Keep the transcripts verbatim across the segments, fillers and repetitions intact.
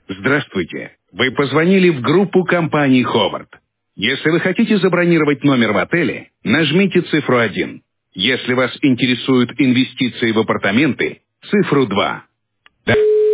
Здравствуйте. Вы позвонили в группу компании Ховард. Если вы хотите забронировать номер в отеле, нажмите цифру один. Если вас интересуют инвестиции в апартаменты, цифру два. Да.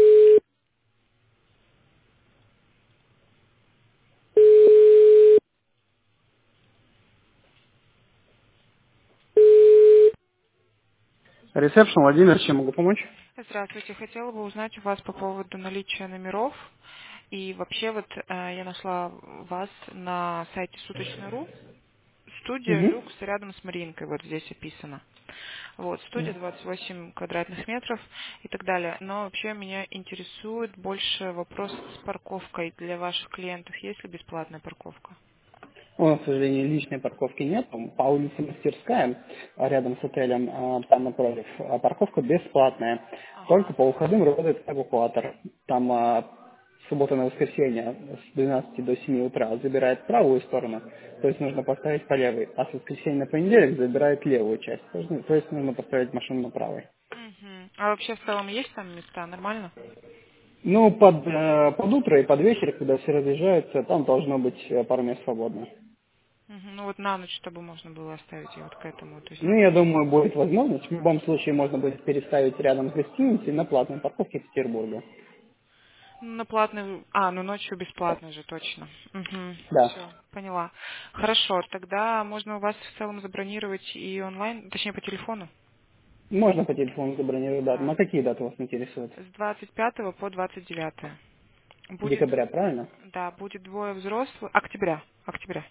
Ресепшн, Владимир, чем могу помочь? Здравствуйте. Хотела бы узнать у вас по поводу наличия номеров. И вообще вот э, я нашла вас на сайте суточно.ру. Студия Угу. люкс рядом с Маринкой, вот здесь описано. Вот, студия двадцать восемь квадратных метров и так далее. Но вообще меня интересует больше вопрос с парковкой для ваших клиентов. Есть ли бесплатная парковка? У нас, к сожалению, личной парковки нет. Там по улице Мастерская, а рядом с отелем, а, там напротив, а парковка бесплатная. Только Ага. по выходным работает эвакуатор. Там а, с субботы на воскресенье с двенадцати до семи утра забирает правую сторону, то есть нужно поставить по левой, а с воскресенья на понедельник забирает левую часть, то есть, то есть нужно поставить машину на правой. Мгм. А вообще в целом есть там места? Нормально? Ну, под, э, под утро и под вечер, когда все разъезжаются, там должно быть э, пару мест свободно. Мгм. Ну вот на ночь, чтобы можно было оставить ее вот к этому. То есть Ну, я думаю, будет возможность. В любом случае можно будет переставить рядом с гостиницей на платной парковке в Петербурге. на платный... А, ну ночью бесплатно же, точно. Угу. Да. Все, поняла. Хорошо, тогда можно у вас в целом забронировать и онлайн, точнее по телефону? Можно по телефону забронировать дату. Да. На какие даты вас интересуют? С двадцать пятого по двадцать девятое. Будет, Декабря, правильно? да, будет двое взрослых. Октября, октября,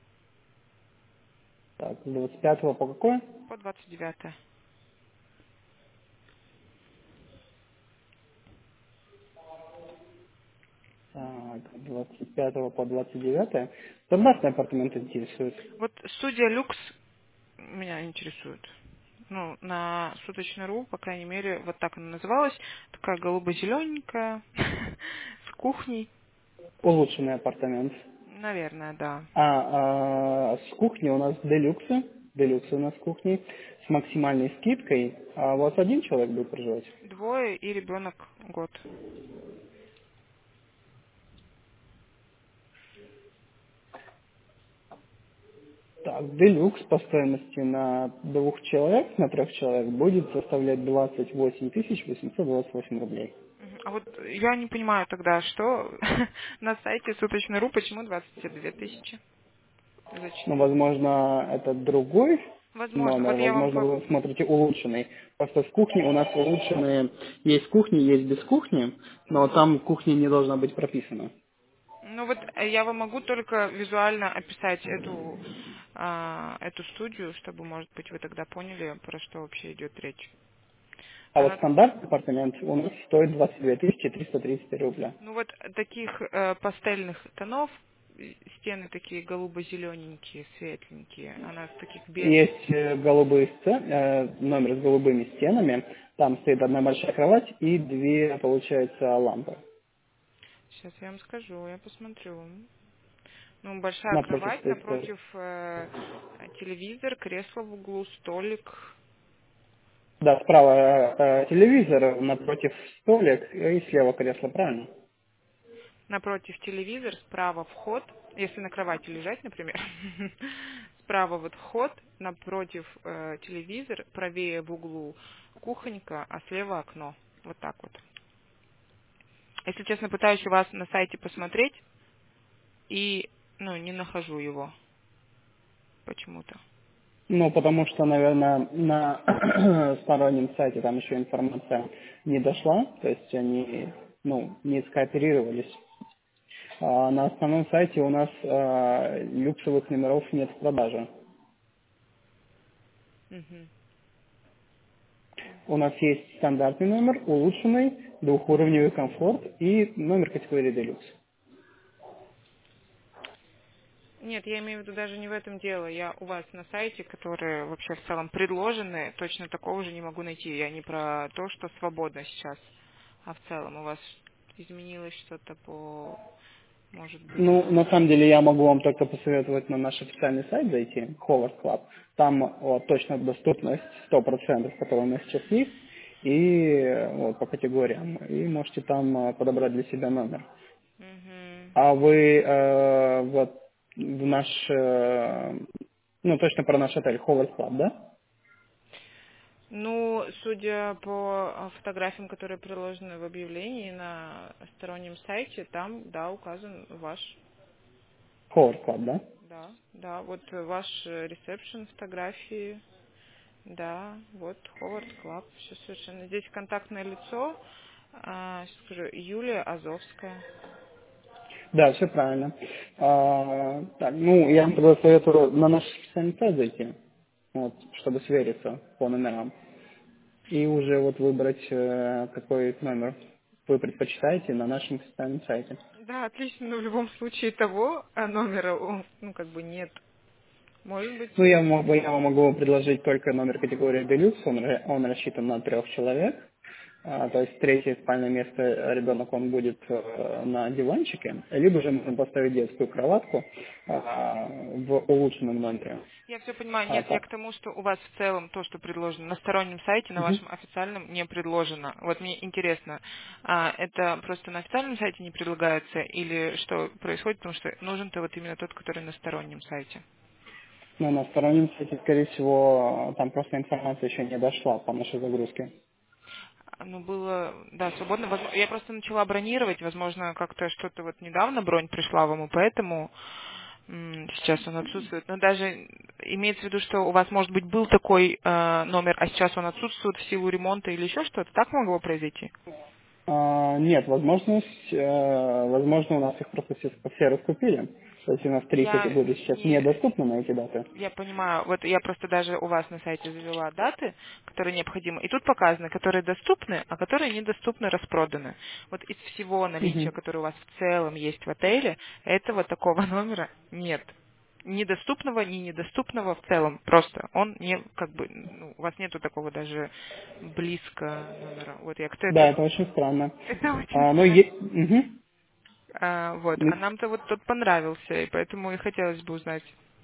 Так, с двадцать пятого по какое? по двадцать девятое. Так, с двадцать пятого по двадцать девятое. Стандартные апартаменты интересуют. Вот студия люкс меня интересует. Ну, на суточно.ру, по крайней мере, вот так она называлась. Такая голубо-зелененькая, с кухней. Улучшенный апартамент. Наверное, да. А, а, с кухней у нас делюксы. Делюксы у нас с кухней. С максимальной скидкой. А у вас один человек будет проживать? Двое и ребенок год. Так, делюкс по стоимости на двух человек, на трех человек будет составлять двадцать восемь тысяч восемьсот двадцать восемь рублей. Мгм. А вот я не понимаю тогда, что на сайте суточно.ру почему двадцать две тысячи за Но, четыре? возможно, это другой Возможно. номер, Вот я вам... возможно, по- вы смотрите улучшенный. Просто с кухни у нас улучшенные, есть кухни, есть без кухни, но Мгм. там кухня не должна быть прописана. Ну вот э, я вам могу только визуально описать эту, а, эту студию, чтобы, может быть, вы тогда поняли, про что вообще идет речь. А вот Она, стандартный апартамент у нас стоит двадцать две тысячи триста тридцать рубля. ну вот таких э, пастельных тонов, э, стены такие голубо-зелененькие, светленькие, она в таких бежевых. Есть э, голубые сцены, э, номер с голубыми стенами, там стоит одна большая кровать и две, получается, лампы Сейчас я вам скажу, я посмотрю. Ну, большая напротив кровать, стоит тоже. напротив э, телевизор, кресло в углу, столик. Да, справа э, э, телевизор, напротив столик и слева кресло, правильно? Напротив телевизор, справа вход, если на кровати лежать, например. Справа вот вход, напротив э, телевизор, правее в углу кухонька, а слева окно. Вот так вот. Если честно, пытаюсь у вас на сайте посмотреть и, ну, не нахожу его почему-то. Ну, потому что, наверное, на стороннем сайте там еще информация не дошла, то есть они, ну, не скооперировались. А на основном сайте у нас э, люксовых номеров нет в продаже. Мгм. У нас есть стандартный номер, улучшенный, двухуровневый комфорт и номер категории Deluxe. Нет, я имею в виду даже не в этом дело. Я у вас на сайте, которые вообще в целом предложены, точно такого же не могу найти. Я не про то, что свободно сейчас, а в целом у вас изменилось что-то по, может быть... Ну, на самом деле, я могу вам только посоветовать на наш официальный сайт зайти, Howard Club. Там вот, точно доступность сто процентов, которая у нас сейчас есть. и вот по категориям, и можете там э, подобрать для себя номер. Мгм. А вы э, вот в наш, э, ну точно про наш отель Howard Club, да? Ну, судя по а, фотографиям, которые приложены в объявлении на стороннем сайте, там, да, указан ваш, Howard Club, да? да, да, вот э, ваш ресепшн фотографии, да, вот Ховард Клаб, все совершенно. Здесь контактное лицо, а, сейчас скажу, Юлия Азовская. Да, все правильно. А, так, ну, я вам тогда советую на наш официальный сайт зайти, вот, чтобы свериться по номерам. И уже вот выбрать, э, какой номер вы предпочитаете на нашем официальном сайте. Да, отлично, но в любом случае того а, номера, о, ну, как бы нет. Может быть, Ну, я могу, я вам могу предложить только номер категории Deluxe, он, ра- он рассчитан на трех человек. А, то есть третье спальное место ребенок он будет э, на диванчике, либо же можно поставить детскую кроватку а, в улучшенном номере. я все понимаю. А, Нет, я так. к тому, что у вас в целом то, что предложено на стороннем сайте, на Мгм. вашем официальном не предложено. Вот мне интересно, а, это просто на официальном сайте не предлагается или что происходит, потому что нужен-то вот именно тот, который на стороннем сайте. Но на стороннем сайте, скорее всего, там просто информация еще не дошла по нашей загрузке. А, Ну, было, да, свободно. Возможно, я просто начала бронировать, возможно, как-то что-то вот недавно бронь пришла вам, и поэтому м, сейчас он отсутствует. Но даже имеется в виду, что у вас, может быть, был такой э, номер, а сейчас он отсутствует в силу ремонта или еще что-то. Так могло произойти? А, нет, возможность, э, возможно, у нас их просто все, все раскупили. То есть у нас три Я категории сейчас не, недоступны на эти даты. я понимаю, вот я просто даже у вас на сайте завела даты, которые необходимы, и тут показаны, которые доступны, а которые недоступны, распроданы. Вот из всего наличия, Мгм. которое у вас в целом есть в отеле, этого такого номера нет. Ни доступного, ни недоступного в целом. Просто он не, как бы, ну, у вас нету такого даже близко номера. Вот я кто Да, это... это очень странно. Это очень А, ну, странно. е- мгм. А, вот, Ну, а нам-то вот тот понравился, и поэтому и хотелось бы узнать.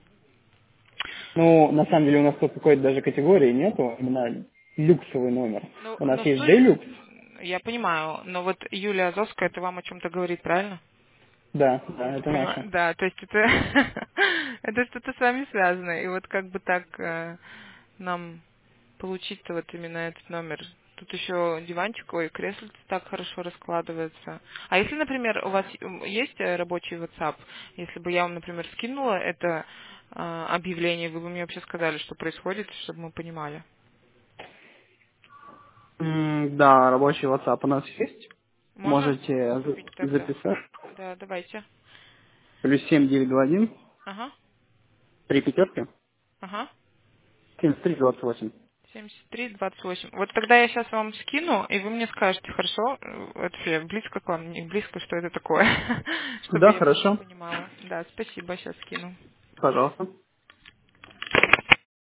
ну, на самом деле у нас тут какой-то даже категории нету, именно люксовый номер. Ну, У нас но есть суть, Deluxe, я понимаю, но вот Юлия Азовская, это вам о чем-то говорит, правильно? да, Я да, так это понимаю, наше. да, то есть это, это что-то с вами связано, и вот как бы так э, нам получить-то вот именно этот номер. Тут еще диванчик, ой, кресло так хорошо раскладывается. А если, например, у вас м, есть э, рабочий WhatsApp, если бы я вам, например, скинула это э, объявление, вы бы мне вообще сказали, что происходит, чтобы мы понимали. М, да, рабочий WhatsApp у нас есть. Можно Можете за- поступить тогда? записать. Да, давайте. Плюс семь девять два один, Ага, три пятерки, ага. семьдесят три двадцать восемь. семьдесят три двадцать восемь. Вот тогда я сейчас вам скину, и вы мне скажете, хорошо, э, вообще близко к вам, не близко, что это такое, чтобы Да, я просто хорошо. понимала. Да, спасибо, сейчас скину. Пожалуйста.